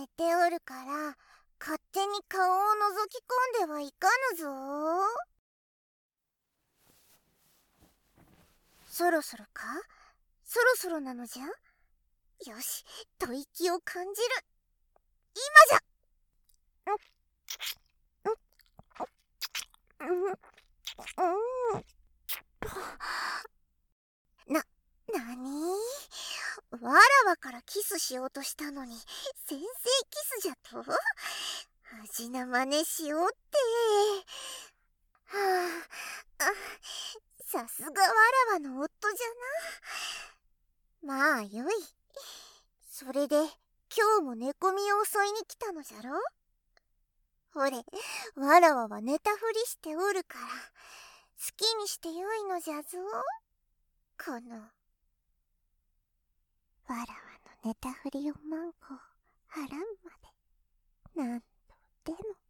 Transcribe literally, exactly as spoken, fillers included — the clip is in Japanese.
寝ておるから勝手に顔を覗き込んではいかぬぞ。そろそろか？そろそろなのじゃ。よし、吐息を感じる。今じゃ。うんうんうんな、なに？わらわからキスしようとしたのに先生キスじゃと？恥な真似しようって。はあ、あ、さすがわらわの夫じゃな。まあよい。それで今日も寝込みを襲いに来たのじゃろ。ほれ、わらわは寝たふりしておるから好きにしてよいのじゃぞ。このわらわの寝たふりをマンコはらんまで何度でも。